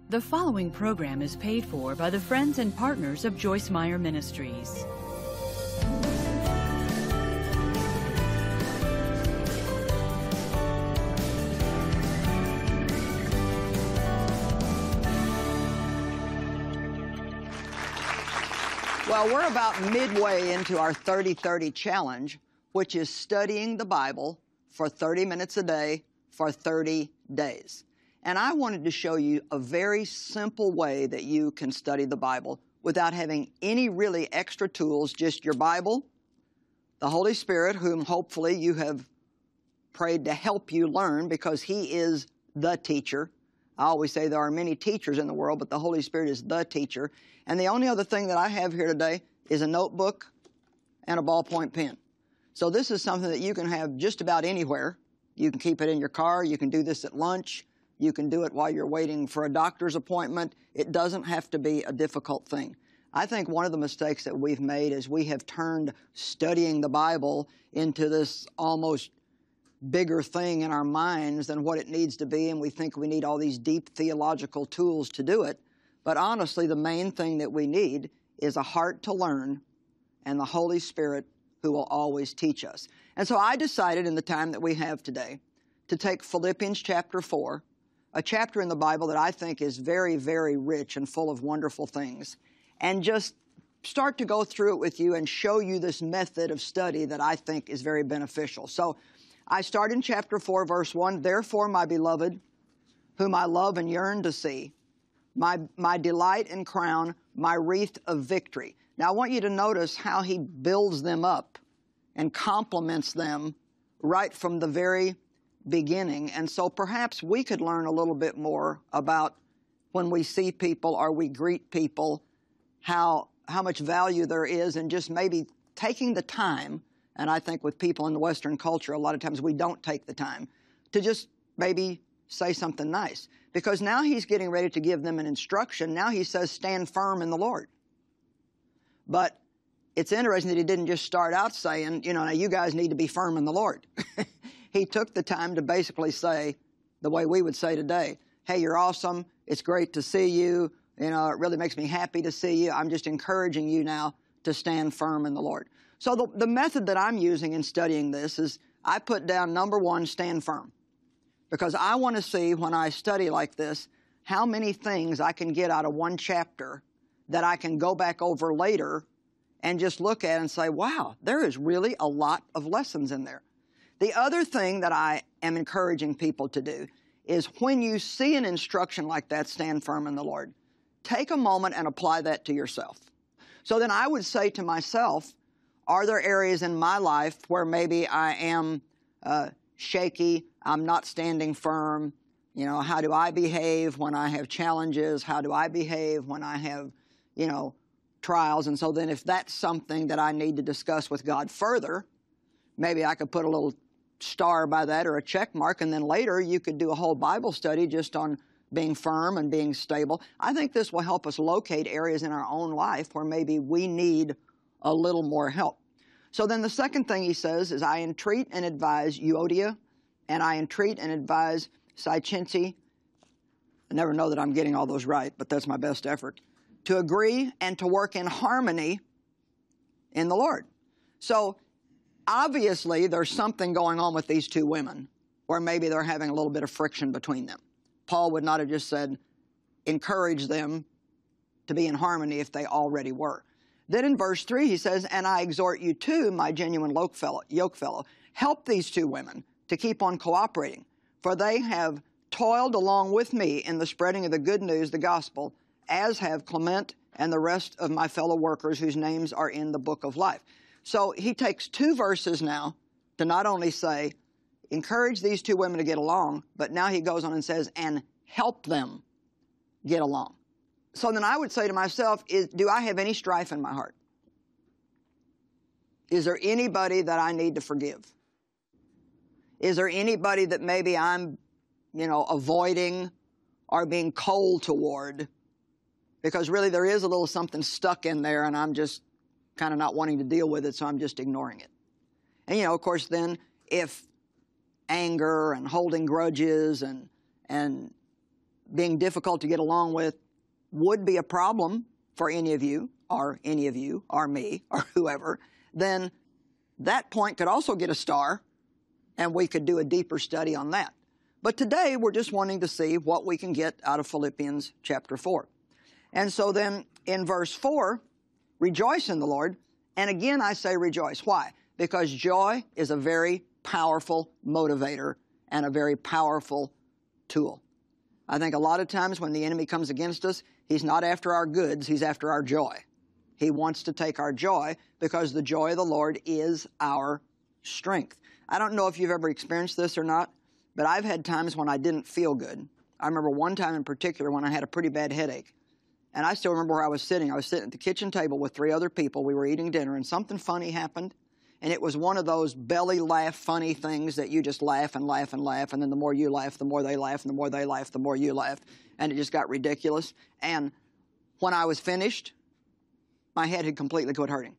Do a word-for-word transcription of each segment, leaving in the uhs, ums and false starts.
The following program is paid for by the friends and partners of Joyce Meyer Ministries. Well, we're about midway into our thirty thirty challenge, which is studying the Bible for thirty minutes a day for thirty days. And I wanted to show you a very simple way that you can study the Bible without having any really extra tools, just your Bible, the Holy Spirit, whom hopefully you have prayed to help you learn because He is the teacher. I always say there are many teachers in the world, but the Holy Spirit is the teacher. And the only other thing that I have here today is a notebook and a ballpoint pen. So this is something that you can have just about anywhere. You can keep it in your car. You can do this at lunch. You can do it while you're waiting for a doctor's appointment. It doesn't have to be a difficult thing. I think one of the mistakes that we've made is we have turned studying the Bible into this almost bigger thing in our minds than what it needs to be, and we think we need all these deep theological tools to do it. But honestly, the main thing that we need is a heart to learn and the Holy Spirit who will always teach us. And so I decided in the time that we have today to take Philippians chapter four, a chapter in the Bible that I think is very, very rich and full of wonderful things, and just start to go through it with you and show you this method of study that I think is very beneficial. So I start in chapter four, verse one, "Therefore, my beloved, whom I love and yearn to see, my, my delight and crown, my wreath of victory." Now, I want you to notice how he builds them up and compliments them right from the very beginning. And so perhaps we could learn a little bit more about when we see people or we greet people, how, how much value there is in just maybe taking the time. And I think with people in the Western culture, a lot of times we don't take the time to just maybe say something nice. Because now he's getting ready to give them an instruction. Now he says, stand firm in the Lord. But it's interesting that he didn't just start out saying, you know, now you guys need to be firm in the Lord. He took the time to basically say, the way we would say today, hey, you're awesome. It's great to see you. You know, it really makes me happy to see you. I'm just encouraging you now to stand firm in the Lord. So the, the method that I'm using in studying this is I put down, number one, stand firm. Because I want to see when I study like this, how many things I can get out of one chapter that I can go back over later and just look at and say, wow, there is really a lot of lessons in there. The other thing that I am encouraging people to do is when you see an instruction like that, stand firm in the Lord, take a moment and apply that to yourself. So then I would say to myself, are there areas in my life where maybe I am uh, shaky, I'm not standing firm? You know, how do I behave when I have challenges? How do I behave when I have, you know, trials? And so then if that's something that I need to discuss with God further, maybe I could put a little star by that or a check mark, and then later you could do a whole Bible study just on being firm and being stable. I think this will help us locate areas in our own life where maybe we need a little more help. So then the second thing he says is, I entreat and advise Euodia, and I entreat and advise Syntyche. I never know that I'm getting all those right, but that's my best effort, to agree and to work in harmony in the Lord. So obviously there's something going on with these two women where maybe they're having a little bit of friction between them. Paul would not have just said, encourage them to be in harmony if they already were. Then in verse three he says, and I exhort you too, my genuine yoke fellow, yoke fellow, help these two women to keep on cooperating, for they have toiled along with me in the spreading of the good news, the gospel, as have Clement and the rest of my fellow workers whose names are in the book of life. So he takes two verses now to not only say, encourage these two women to get along, but now he goes on and says, and help them get along. So then I would say to myself, is, do I have any strife in my heart? Is there anybody that I need to forgive? Is there anybody that maybe I'm, you know, avoiding or being cold toward? Because really there is a little something stuck in there and I'm just kind of not wanting to deal with it, so I'm just ignoring it. And, you know, of course, then if anger and holding grudges and, and being difficult to get along with would be a problem for any of you, or any of you, or me, or whoever, then that point could also get a star, and we could do a deeper study on that. But today, we're just wanting to see what we can get out of Philippians chapter four. And so then, in verse four, rejoice in the Lord. And again, I say rejoice. Why? Because joy is a very powerful motivator and a very powerful tool. I think a lot of times when the enemy comes against us, he's not after our goods, he's after our joy. He wants to take our joy because the joy of the Lord is our strength. I don't know if you've ever experienced this or not, but I've had times when I didn't feel good. I remember one time in particular when I had a pretty bad headache. And I still remember where I was sitting. I was sitting at the kitchen table with three other people. We were eating dinner, and something funny happened. And it was one of those belly laugh funny things that you just laugh and laugh and laugh, and then the more you laugh, the more they laugh, and the more they laugh, the more you laugh. And it just got ridiculous. And when I was finished, my head had completely quit hurting.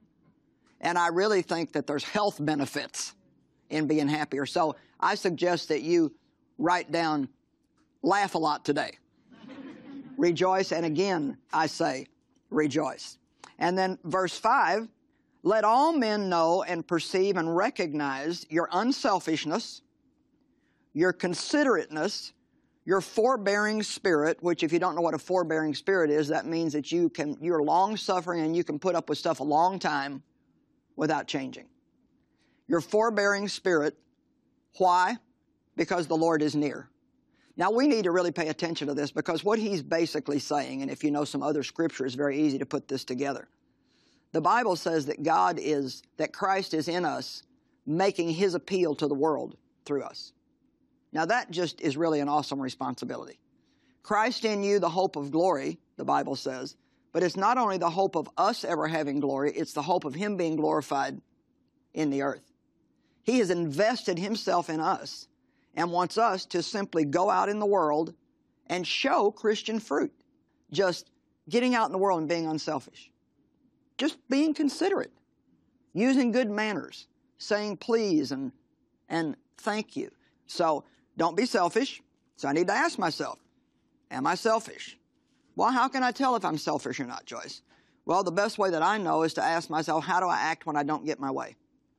And I really think that there's health benefits in being happier. So I suggest that you write down, laugh a lot today. Rejoice, and again, I say, rejoice. And then verse five, let all men know and perceive and recognize your unselfishness, your considerateness, your forbearing spirit, which if you don't know what a forbearing spirit is, that means that you can, you're long-suffering and you can put up with stuff a long time without changing. Your forbearing spirit. Why? Because the Lord is near. Now, we need to really pay attention to this, because what he's basically saying, and if you know some other scripture, it's very easy to put this together. The Bible says that God is, that Christ is in us, making his appeal to the world through us. Now, that just is really an awesome responsibility. Christ in you, the hope of glory, the Bible says, but it's not only the hope of us ever having glory, it's the hope of him being glorified in the earth. He has invested himself in us and wants us to simply go out in the world and show Christian fruit. Just getting out in the world and being unselfish. Just being considerate. Using good manners. Saying please and, and thank you. So don't be selfish. So I need to ask myself, am I selfish? Well, how can I tell if I'm selfish or not, Joyce? Well, the best way that I know is to ask myself, how do I act when I don't get my way?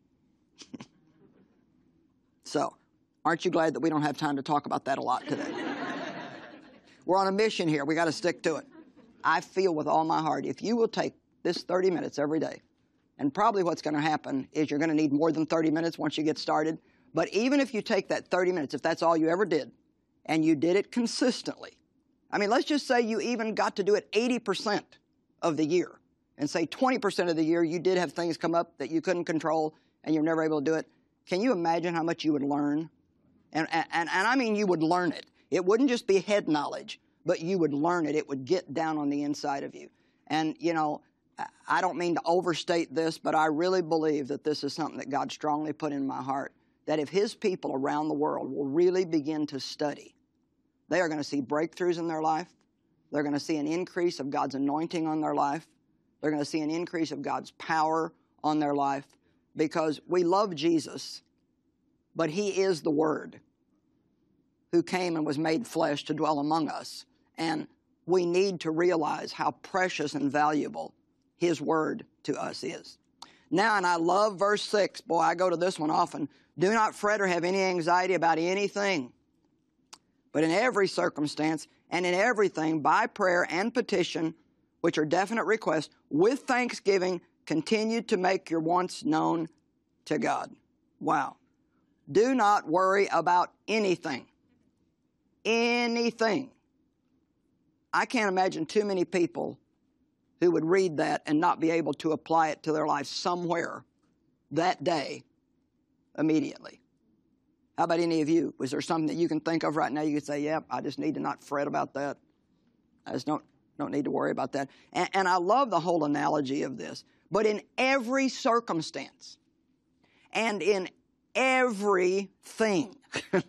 So, aren't you glad that we don't have time to talk about that a lot today? We're on a mission here. We got to stick to it. I feel with all my heart, if you will take this thirty minutes every day, and probably what's going to happen is you're going to need more than thirty minutes once you get started, but even if you take that thirty minutes, if that's all you ever did, and you did it consistently, I mean, let's just say you even got to do it eighty percent of the year, and say twenty percent of the year you did have things come up that you couldn't control, and you're never able to do it. Can you imagine how much you would learn? And, and, and I mean you would learn it. It wouldn't just be head knowledge, but you would learn it. It would get down on the inside of you. And, you know, I don't mean to overstate this, but I really believe that this is something that God strongly put in my heart, that if his people around the world will really begin to study, they are going to see breakthroughs in their life. They're going to see an increase of God's anointing on their life. They're going to see an increase of God's power on their life, because we love Jesus, but he is the Word who came and was made flesh to dwell among us. And we need to realize how precious and valuable his Word to us is. Now, and I love verse six. Boy, I go to this one often. Do not fret or have any anxiety about anything, but in every circumstance and in everything, by prayer and petition, which are definite requests, with thanksgiving, continue to make your wants known to God. Wow. Do not worry about anything. Anything. I can't imagine too many people who would read that and not be able to apply it to their life somewhere that day immediately. How about any of you? Was there something that you can think of right now you could say, yep, I just need to not fret about that. I just don't, don't need to worry about that. And, and I love the whole analogy of this. But in every circumstance and in everything,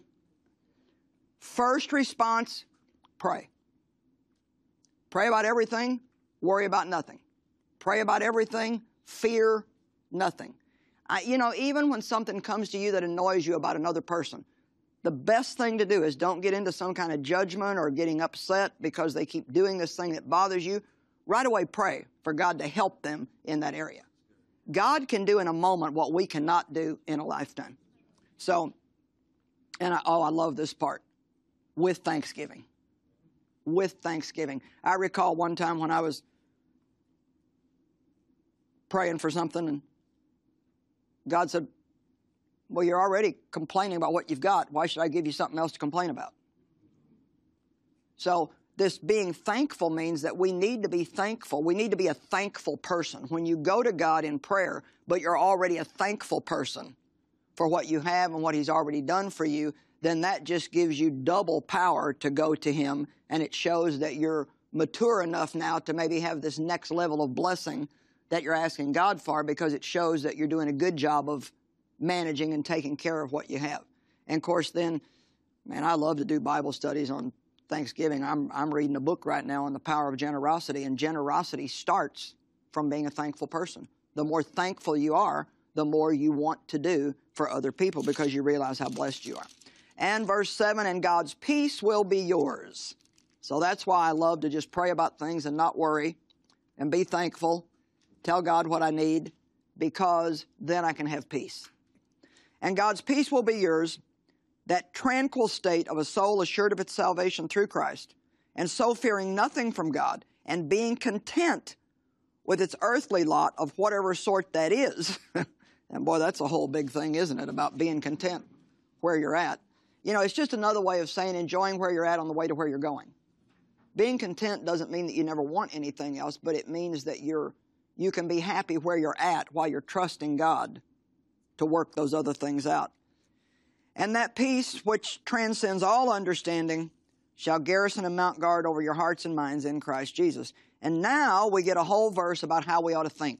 first response, pray. Pray about everything, worry about nothing. Pray about everything, fear nothing. I, you know, even when something comes to you that annoys you about another person, the best thing to do is don't get into some kind of judgment or getting upset because they keep doing this thing that bothers you. Right away pray for God to help them in that area. God can do in a moment what we cannot do in a lifetime. So, and I, oh, I love this part. With thanksgiving. With thanksgiving. I recall one time when I was praying for something and God said, well, you're already complaining about what you've got. Why should I give you something else to complain about? So this being thankful means that we need to be thankful. We need to be a thankful person. When you go to God in prayer, but you're already a thankful person for what you have and what He's already done for you, then that just gives you double power to go to Him, and it shows that you're mature enough now to maybe have this next level of blessing that you're asking God for, because it shows that you're doing a good job of managing and taking care of what you have. And of course then, man, I love to do Bible studies on Thanksgiving. I'm, I'm reading a book right now on the power of generosity, and generosity starts from being a thankful person. The more thankful you are, the more you want to do for other people because you realize how blessed you are. And verse seven, and God's peace will be yours. So that's why I love to just pray about things and not worry and be thankful. Tell God what I need, because then I can have peace. And God's peace will be yours, that tranquil state of a soul assured of its salvation through Christ, and so fearing nothing from God, and being content with its earthly lot of whatever sort that is. And boy, that's a whole big thing, isn't it, about being content where you're at. You know, it's just another way of saying enjoying where you're at on the way to where you're going. Being content doesn't mean that you never want anything else, but it means that you're you can be happy where you're at while you're trusting God to work those other things out. And that peace, which transcends all understanding, shall garrison and mount guard over your hearts and minds in Christ Jesus. And now we get a whole verse about how we ought to think.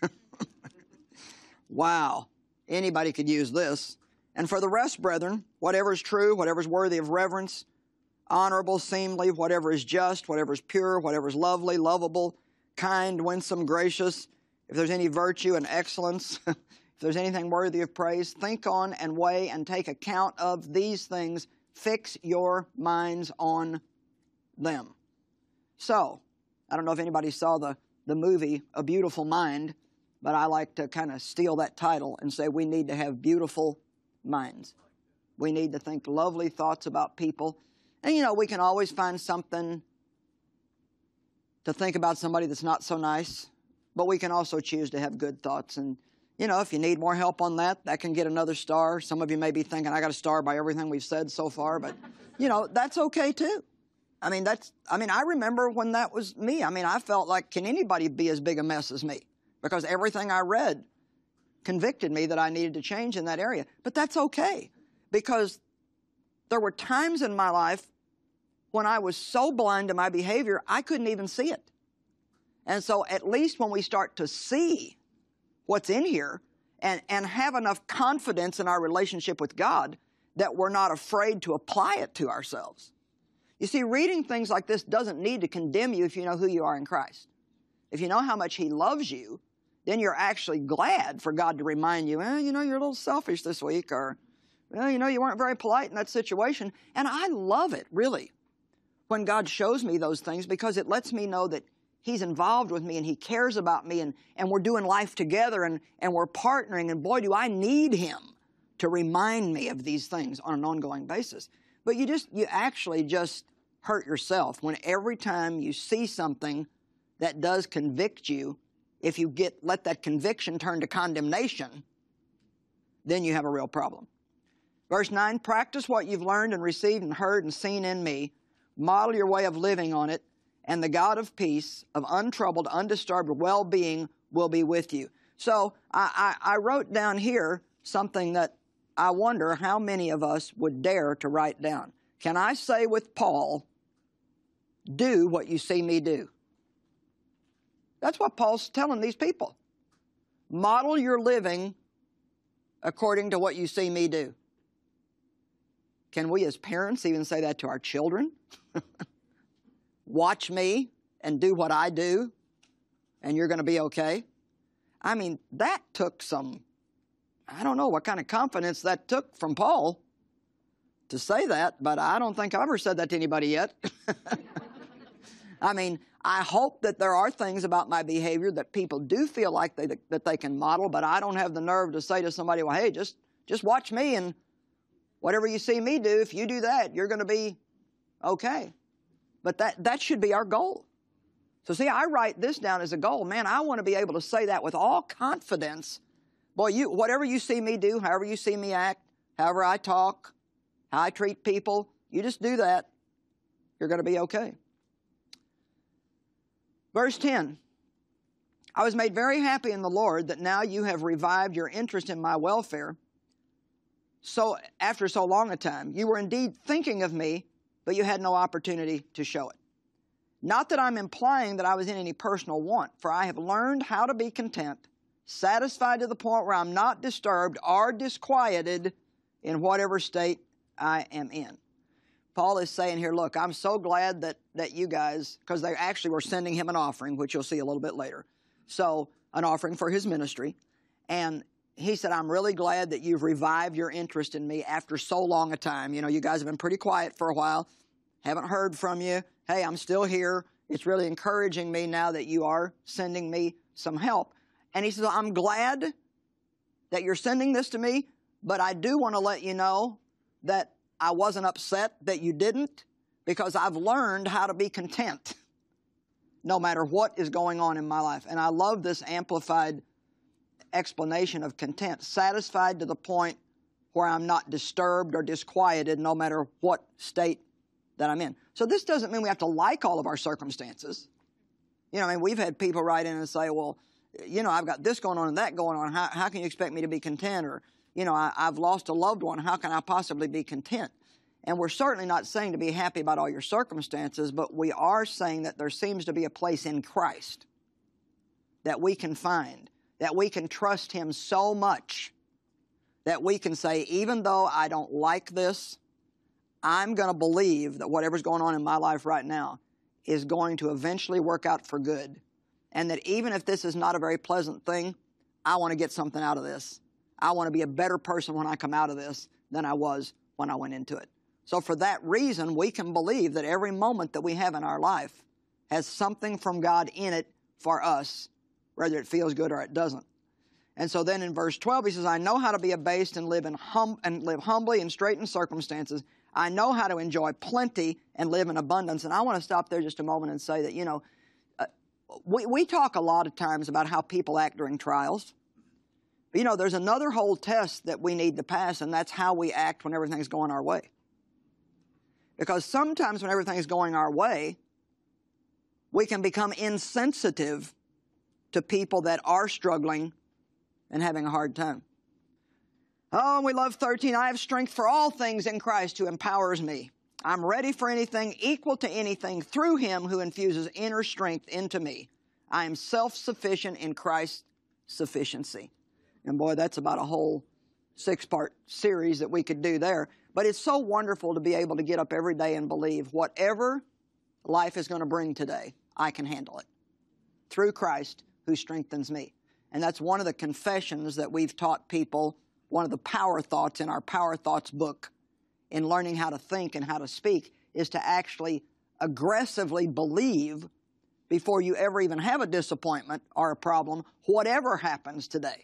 Wow. Anybody could use this. And for the rest, brethren, whatever is true, whatever is worthy of reverence, honorable, seemly, whatever is just, whatever is pure, whatever is lovely, lovable, kind, winsome, gracious, if there's any virtue and excellence, if there's anything worthy of praise, think on and weigh and take account of these things. Fix your minds on them. So, I don't know if anybody saw the, the movie A Beautiful Mind, but I like to kind of steal that title and say we need to have beautiful minds. We need to think lovely thoughts about people. And, you know, we can always find something to think about somebody that's not so nice, but we can also choose to have good thoughts. And, you know, if you need more help on that, that can get another star. Some of you may be thinking, I got a star by everything we've said so far, but, you know, that's okay too. I mean, that's, I mean, I remember when that was me. I mean, I felt like, can anybody be as big a mess as me? Because everything I read convicted me that I needed to change in that area. But that's okay, because there were times in my life when I was so blind to my behavior, I couldn't even see it. And so at least when we start to see what's in here and, and have enough confidence in our relationship with God that we're not afraid to apply it to ourselves. You see, reading things like this doesn't need to condemn you if you know who you are in Christ. If you know how much He loves you, then you're actually glad for God to remind you, eh, you know, you're a little selfish this week, or, well, you know, you weren't very polite in that situation. And I love it, really, when God shows me those things, because it lets me know that He's involved with me and He cares about me, and, and we're doing life together, and, and we're partnering, and boy, do I need Him to remind me of these things on an ongoing basis. But you just, you actually just hurt yourself when every time you see something that does convict you, if you get, let that conviction turn to condemnation, then you have a real problem. Verse nine, practice what you've learned and received and heard and seen in me. Model your way of living on it, and the God of peace, of untroubled, undisturbed well-being will be with you. So I, I, I wrote down here something that I wonder how many of us would dare to write down. Can I say with Paul, do what you see me do? That's what Paul's telling these people. Model your living according to what you see me do. Can we as parents even say that to our children? Watch me and do what I do, and you're going to be okay? I mean, that took some, I don't know what kind of confidence that took from Paul. to say that, but I don't think I've ever said that to anybody yet. I mean, I hope that there are things about my behavior that people do feel like they, that they can model, but I don't have the nerve to say to somebody, well, hey, just, just watch me, and whatever you see me do, if you do that, you're going to be okay. But that, that should be our goal. So see, I write this down as a goal. Man, I want to be able to say that with all confidence. Boy, you, whatever you see me do, however you see me act, however I talk, how I treat people, you just do that. You're going to be okay. Verse ten, I was made very happy in the Lord that now you have revived your interest in my welfare. So after so long a time, you were indeed thinking of me, but you had no opportunity to show it. Not that I'm implying that I was in any personal want, for I have learned how to be content, satisfied to the point where I'm not disturbed or disquieted in whatever state I am in. Paul is saying here, look, I'm so glad that, that you guys, because they actually were sending him an offering, which you'll see a little bit later. So, an offering for his ministry. And he said, I'm really glad that you've revived your interest in me after so long a time. You know, you guys have been pretty quiet for a while. Haven't heard from you. Hey, I'm still here. It's really encouraging me now that you are sending me some help. And he says, I'm glad that you're sending this to me, but I do want to let you know that I wasn't upset that you didn't, because I've learned how to be content no matter what is going on in my life. And I love this amplified explanation of content, satisfied to the point where I'm not disturbed or disquieted no matter what state that I'm in. So this doesn't mean we have to like all of our circumstances. You know, I mean, we've had people write in and say, well, you know, I've got this going on and that going on. How, how can you expect me to be content? Or, you know, I, I've lost a loved one. How can I possibly be content? And we're certainly not saying to be happy about all your circumstances, but we are saying that there seems to be a place in Christ that we can find, that we can trust Him so much that we can say, even though I don't like this, I'm going to believe that whatever's going on in my life right now is going to eventually work out for good. And that even if this is not a very pleasant thing, I want to get something out of this. I want to be a better person when I come out of this than I was when I went into it. So for that reason, we can believe that every moment that we have in our life has something from God in it for us, whether it feels good or it doesn't. And so then in verse twelve, he says, I know how to be abased and live in hum and live humbly in straitened circumstances. I know how to enjoy plenty and live in abundance. And I want to stop there just a moment and say that, you know, uh, we, we talk a lot of times about how people act during trials. But, you know, there's another whole test that we need to pass, and that's how we act when everything's going our way. Because sometimes when everything's going our way, we can become insensitive to people that are struggling and having a hard time. Oh, and we love thirteen. I have strength for all things in Christ who empowers me. I'm ready for anything, equal to anything, through Him who infuses inner strength into me. I am self-sufficient in Christ's sufficiency. And boy, that's about a whole six-part series that we could do there. But it's so wonderful to be able to get up every day and believe whatever life is going to bring today, I can handle it through Christ who strengthens me. And that's one of the confessions that we've taught people, one of the power thoughts in our Power Thoughts book in learning how to think and how to speak, is to actually aggressively believe before you ever even have a disappointment or a problem, whatever happens today.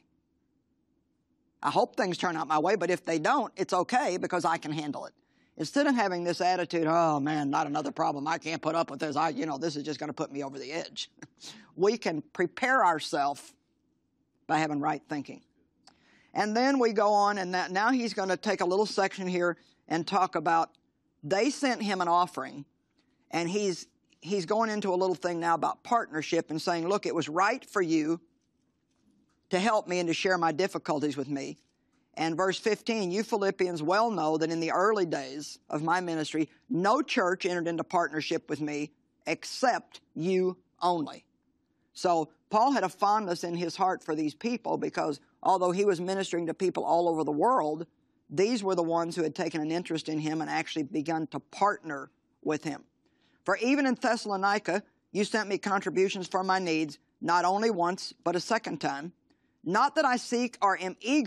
I hope things turn out my way, but if they don't, it's okay because I can handle it. Instead of having this attitude, oh man, not another problem, I can't put up with this, I, you know, this is just going to put me over the edge. We can prepare ourselves by having right thinking. And then we go on, and that, now he's going to take a little section here and talk about, they sent him an offering, and he's, he's going into a little thing now about partnership and saying, look, it was right for you to help me and to share my difficulties with me. And verse fifteen, you Philippians well know that in the early days of my ministry, no church entered into partnership with me except you only. So Paul had a fondness in his heart for these people because although he was ministering to people all over the world, these were the ones who had taken an interest in him and actually begun to partner with him. For even in Thessalonica, you sent me contributions for my needs, not only once, but a second time. Not that I seek or am eager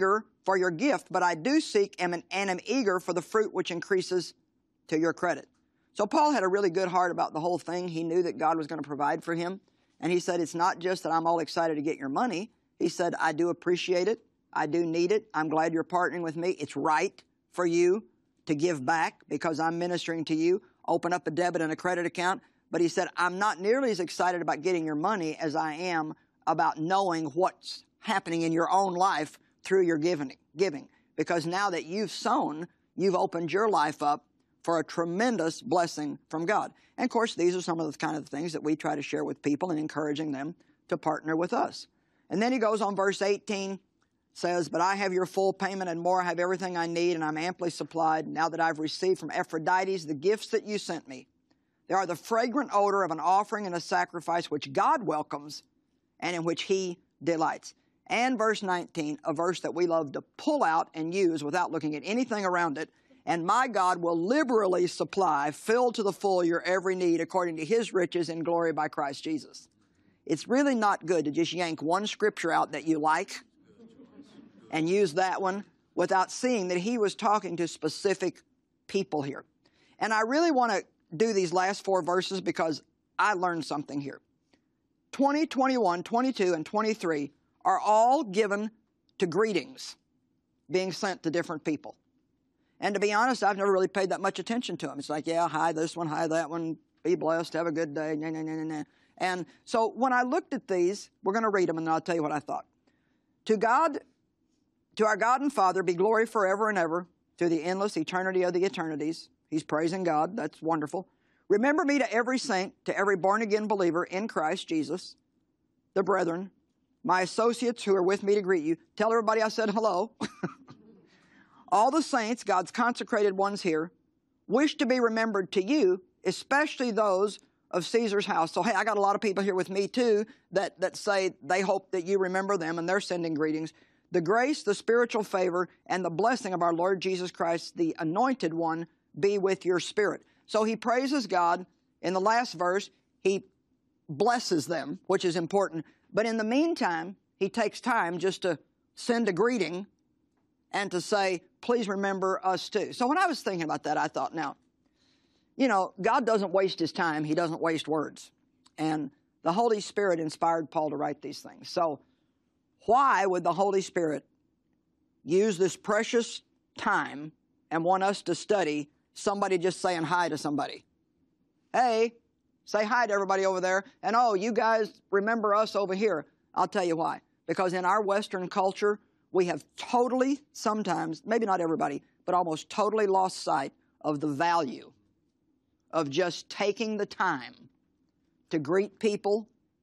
for your gift, but I do seek and am, and am eager for the fruit which increases to your credit. So Paul had a really good heart about the whole thing. He knew that God was going to provide for him. And he said, it's not just that I'm all excited to get your money. He said, I do appreciate it. I do need it. I'm glad you're partnering with me. It's right for you to give back because I'm ministering to you. Open up a debit and a credit account. But he said, I'm not nearly as excited about getting your money as I am about knowing what's happening in your own life through your giving. giving. Because now that you've sown, you've opened your life up for a tremendous blessing from God. And of course, these are some of the kind of things that we try to share with people and encouraging them to partner with us. And then he goes on, verse eighteen, says, but I have your full payment and more. I have everything I need, and I'm amply supplied now that I've received from Epaphroditus the gifts that you sent me. They are the fragrant odor of an offering and a sacrifice which God welcomes and in which he delights. And verse nineteen, a verse that we love to pull out and use without looking at anything around it. And my God will liberally supply, fill to the full your every need according to his riches in glory by Christ Jesus. It's really not good to just yank one scripture out that you like and use that one without seeing that he was talking to specific people here. And I really want to do these last four verses because I learned something here. twenty, twenty-one, twenty-two, and twenty-three are all given to greetings being sent to different people. And to be honest, I've never really paid that much attention to them. It's like, yeah, hi this one, hi that one, be blessed, have a good day, nah, nah, nah, nah, nah. And so when I looked at these, we're going to read them and I'll tell you what I thought. To God, to our God and Father be glory forever and ever, to the endless eternity of the eternities. He's praising God. That's wonderful. Remember me to every saint, to every born-again believer in Christ Jesus, the brethren, my associates who are with me to greet you. Tell everybody I said hello. All the saints, God's consecrated ones here, wish to be remembered to you, especially those of Caesar's house. So, hey, I got a lot of people here with me, too, that, that say they hope that you remember them, and they're sending greetings. The grace, the spiritual favor, and the blessing of our Lord Jesus Christ, the Anointed One, be with your spirit. So he praises God. In the last verse, he blesses them, which is important. But in the meantime, he takes time just to send a greeting and to say, please remember us too. So when I was thinking about that, I thought, now, you know, God doesn't waste his time. He doesn't waste words. And the Holy Spirit inspired Paul to write these things. So why would the Holy Spirit use this precious time and want us to study somebody just saying hi to somebody? Hey, say hi to everybody over there. And, oh, you guys remember us over here. I'll tell you why. Because in our Western culture, we have totally, sometimes, maybe not everybody, but almost totally lost sight of the value of just taking the time to greet people,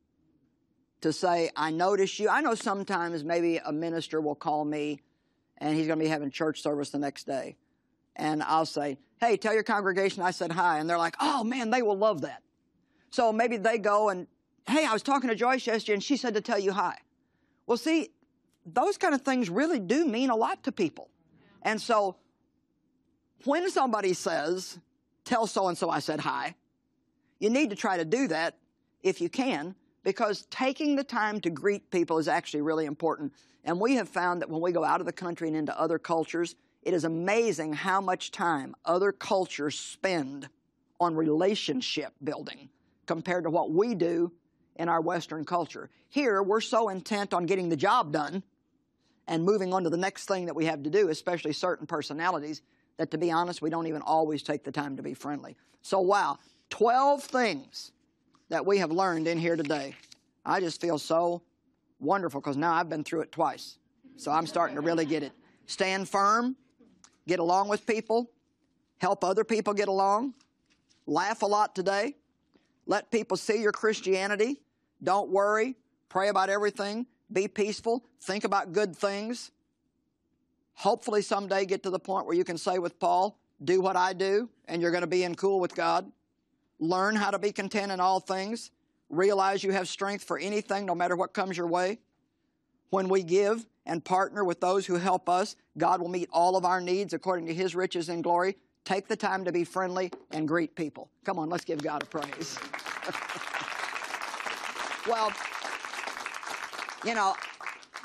to say, I notice you. I know sometimes maybe a minister will call me and he's going to be having church service the next day. And I'll say, hey, tell your congregation I said hi. And they're like, oh, man, they will love that. So maybe they go and, hey, I was talking to Joyce yesterday and she said to tell you hi. Well, see, those kind of things really do mean a lot to people. And so when somebody says, tell so-and-so I said hi, you need to try to do that if you can, because taking the time to greet people is actually really important. And we have found that when we go out of the country and into other cultures, it is amazing how much time other cultures spend on relationship building compared to what we do in our Western culture. Here, we're so intent on getting the job done and moving on to the next thing that we have to do, especially certain personalities, that to be honest, we don't even always take the time to be friendly. So wow, twelve things that we have learned in here today. I just feel so wonderful because now I've been through it twice. So I'm starting to really get it. Stand firm, get along with people, help other people get along, laugh a lot today, let people see your Christianity, don't worry, pray about everything, be peaceful, think about good things. Hopefully someday get to the point where you can say with Paul, do what I do, and you're going to be in cool with God. Learn how to be content in all things. Realize you have strength for anything, no matter what comes your way. When we give and partner with those who help us, God will meet all of our needs according to his riches and glory. Take the time to be friendly and greet people. Come on, let's give God a praise. Well, you know,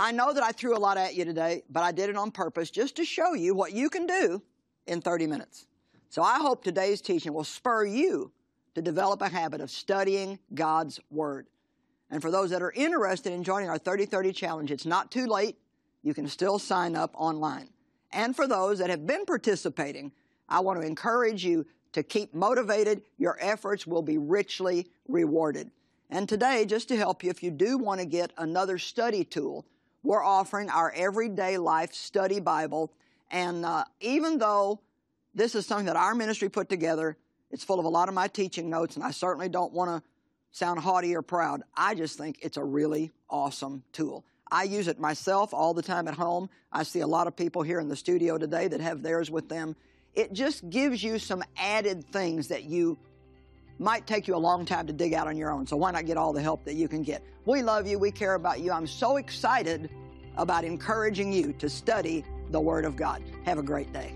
I know that I threw a lot at you today, but I did it on purpose just to show you what you can do in thirty minutes. So I hope today's teaching will spur you to develop a habit of studying God's Word. And for those that are interested in joining our thirty thirty challenge, it's not too late. You can still sign up online. And for those that have been participating, I want to encourage you to keep motivated. Your efforts will be richly rewarded. And today, just to help you, if you do want to get another study tool, we're offering our Everyday Life Study Bible. And uh, even though this is something that our ministry put together, it's full of a lot of my teaching notes, and I certainly don't want to sound haughty or proud. I just think it's a really awesome tool. I use it myself all the time at home. I see a lot of people here in the studio today that have theirs with them. It just gives you some added things that you might take you a long time to dig out on your own. So why not get all the help that you can get? We love you. We care about you. I'm so excited about encouraging you to study the Word of God. Have a great day.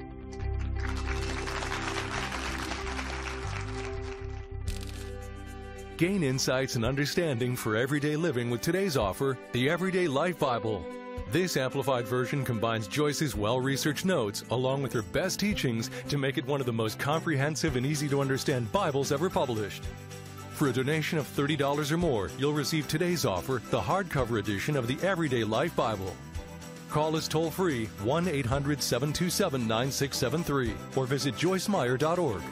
Gain insights and understanding for everyday living with today's offer, the Everyday Life Bible. This amplified version combines Joyce's well-researched notes along with her best teachings to make it one of the most comprehensive and easy-to-understand Bibles ever published. For a donation of thirty dollars or more, you'll receive today's offer, the hardcover edition of the Everyday Life Bible. Call us toll-free, one eight hundred, seven two seven, nine six seven three, or visit joyce meyer dot org.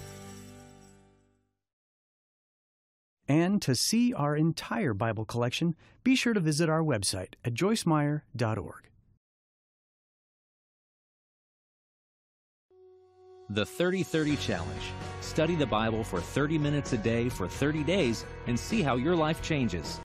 And to see our entire Bible collection, be sure to visit our website at joyce meyer dot org. The thirty thirty Challenge. Study the Bible for thirty minutes a day for thirty days and see how your life changes.